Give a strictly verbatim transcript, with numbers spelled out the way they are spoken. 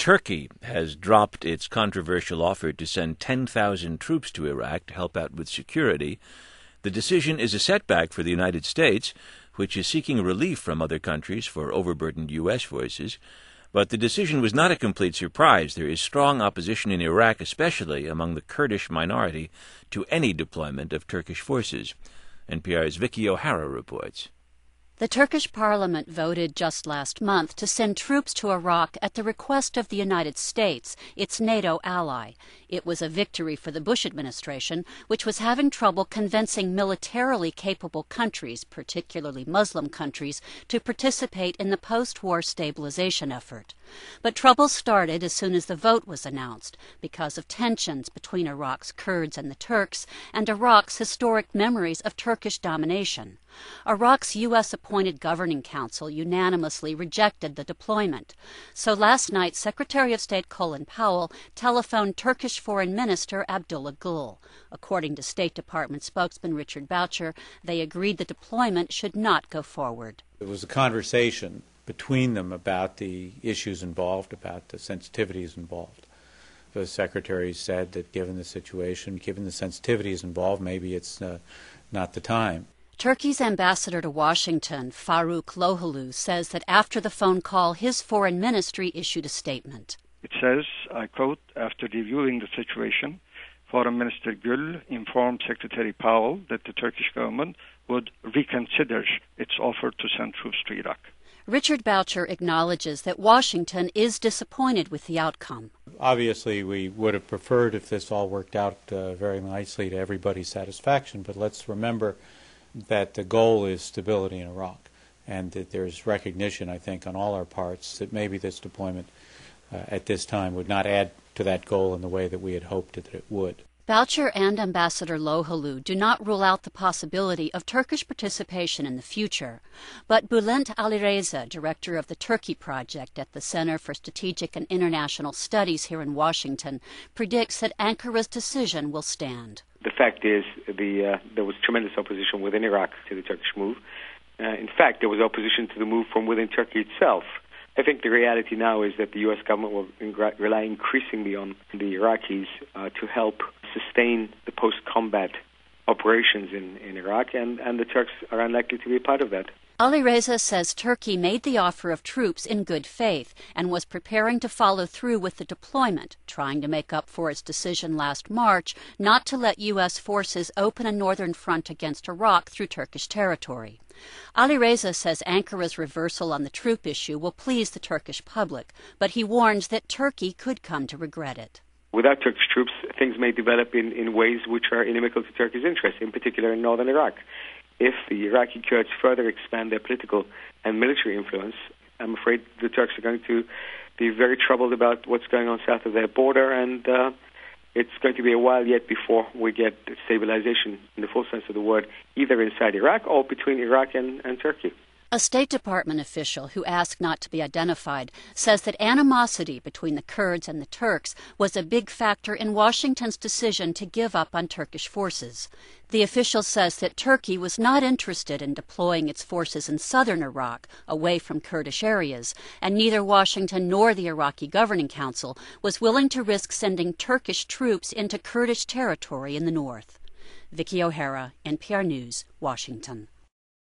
Turkey has dropped its controversial offer to send ten thousand troops to Iraq to help out with security. The decision is a setback for the United States, which is seeking relief from other countries for overburdened U S forces. But the decision was not a complete surprise. There is strong opposition in Iraq, especially among the Kurdish minority, to any deployment of Turkish forces. N P R's Vicky O'Hara reports. The Turkish parliament voted just last month to send troops to Iraq at the request of the United States, its NATO ally. It was a victory for the Bush administration, which was having trouble convincing militarily capable countries, particularly Muslim countries, to participate in the post-war stabilization effort. But trouble started as soon as the vote was announced, because of tensions between Iraq's Kurds and the Turks, and Iraq's historic memories of Turkish domination. Iraq's U S appointed Governing Council unanimously rejected the deployment. So last night, Secretary of State Colin Powell telephoned Turkish Foreign Minister Abdullah Gül. According to State Department spokesman Richard Boucher, they agreed the deployment should not go forward. It was a conversation between them about the issues involved, about the sensitivities involved. The Secretary said that given the situation, given the sensitivities involved, maybe it's uh, not the time. Turkey's ambassador to Washington, Faruk Lohalu, says that after the phone call, his foreign ministry issued a statement. It says, I quote, after reviewing the situation, Foreign Minister Gül informed Secretary Powell that the Turkish government would reconsider its offer to send troops to Iraq. Richard Boucher acknowledges that Washington is disappointed with the outcome. Obviously, we would have preferred if this all worked out uh, very nicely to everybody's satisfaction, but let's remember that the goal is stability in Iraq, and that there's recognition, I think, on all our parts that maybe this deployment uh, at this time would not add to that goal in the way that we had hoped that it would. Boucher and Ambassador Lohalu do not rule out the possibility of Turkish participation in the future, but Bülent Alireza, director of the Turkey Project at the Center for Strategic and International Studies here in Washington, predicts that Ankara's decision will stand. The fact is, the, uh, there was tremendous opposition within Iraq to the Turkish move. Uh, in fact, there was opposition to the move from within Turkey itself. I think the reality now is that the U S government will ingr- rely increasingly on the Iraqis uh, to help sustain the post-combat operations in, in Iraq, and, and the Turks are unlikely to be a part of that. Alireza says Turkey made the offer of troops in good faith and was preparing to follow through with the deployment, trying to make up for its decision last March not to let U S forces open a northern front against Iraq through Turkish territory. Alireza says Ankara's reversal on the troop issue will please the Turkish public, but he warns that Turkey could come to regret it. Without Turkish troops, things may develop in, in ways which are inimical to Turkey's interests, in particular in northern Iraq. If the Iraqi Kurds further expand their political and military influence, I'm afraid the Turks are going to be very troubled about what's going on south of their border, and uh, it's going to be a while yet before we get stabilization in the full sense of the word, either inside Iraq or between Iraq and, and Turkey. A State Department official who asked not to be identified says that animosity between the Kurds and the Turks was a big factor in Washington's decision to give up on Turkish forces. The official says that Turkey was not interested in deploying its forces in southern Iraq, away from Kurdish areas, and neither Washington nor the Iraqi Governing Council was willing to risk sending Turkish troops into Kurdish territory in the north. Vicky O'Hara, N P R News, Washington.